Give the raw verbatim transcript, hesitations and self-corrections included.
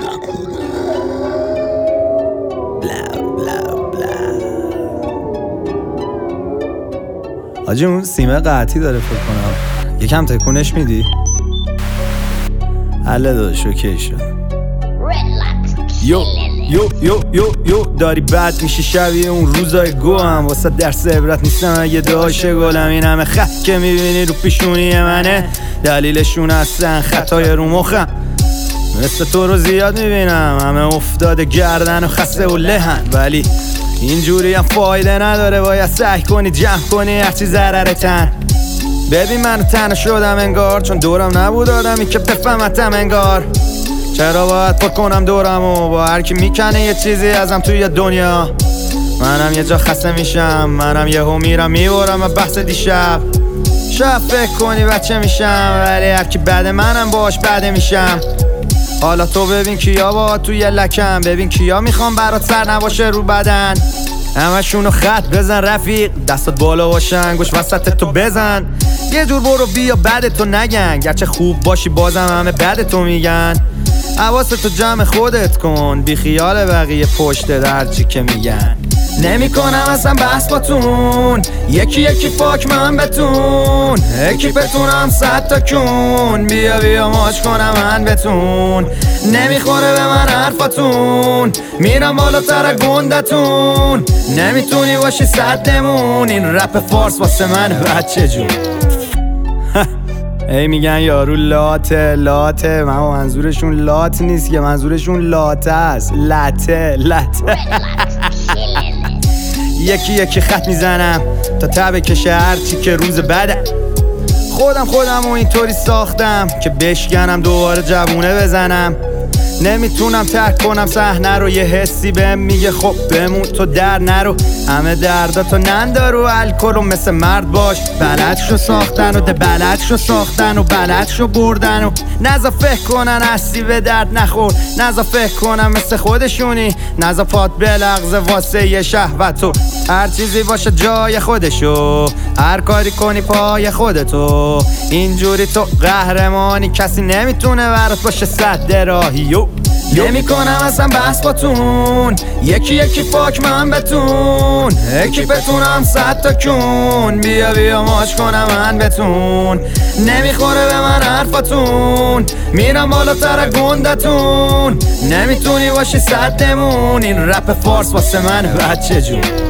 بلا بلا بلا. حاجی اون سیمه قطعی داره فکر کنم، یکم تکونش میدی؟ حله داداش اوکی شد. یو یو یو یو یو داری بد میشی شبیه اون روزای گو هم واسه درس عبرت نیستم اگه داشت گلم. این همه خط که میبینی رو پیشونی منه دلیلشون هستن خطای رو مخم. مثل تو رو زیاد میبینم همه افتاده گردن و خسته و لهن، ولی اینجوری هم فایده نداره، باید سعی کنی جمع کنی هرچی ضررتن. ببین من تنها شدم انگار، چون دورم نبود آدمی که بفهمتم انگار. چرا باید پر کنم دورمو با هر کی میکنه یه چیزی ازم توی دنیا. منم یه جا خسته میشم، منم یهو میرم میبرم بحث دیشب. شاید فکر کنی بچه میشم، ولی هر کی بعد منم باش بده میشم. حالا تو ببین کیا با توی لکم، ببین کیا میخوام برات سر نباشه رو بدن. همشونو خط بزن رفیق، دستات بالا باشن گوش وسط تو بزن. یه جور برو بیا بعد تو نگن، گرچه خوب باشی بازم همه بعد تو میگن. حواستو جمع خودت کن، بی خیال بقیه پشت در چی که میگن. نمی کنم اصلا بحث باتون، یکی یکی فاک من بتون. یکی بتونم صد تا کون، بیا بیا ماچ کنم من بتون. نمیخوره به من حرفاتون، میرم بالاتر گندتون. نمیتونی باشی صدمون، این رپ فارس واسه من بچه جون. ای میگن یارو لاته لاته، من منظورشون لات نیست که، منظورشون لاته است. لته لته. یکی یکی خط میزنم تا تبه کشه هرچی که روز بعده. خودم خودم و اینطوری ساختم که بشکنم دوباره جوونه بزنم. نمیتونم ترک کنم صحنه رو، یه حسی بهم میگه خب بمون تو در نرو. همه درداتو نندار و الکل و مثل مرد باش. بلد شو ساختن و ده بلد شو ساختن و بلد شو بردن و نزا فکر کنن هستی به درد نخور. نزا فکر کنن مثل خودشونی، نزا پات بلغزه واسه یه شهوتو. هر چیزی باشه جای خودشو، هر کاری کنی پای خودتو. اینجوری تو قهرمانی، کسی نمیتونه برات باشه صد راهی. نمی کنم اصلا بحث باتون، یکی یکی فاک من بتون. یکی بتونم صد تا کون، بیا بیا ماچ کنم من بتون. نمیخوره به من حرفاتون، میرم بالاتر گندتون. نمیتونی باشی صدمون، این رپ فارس واسه من بچه جون.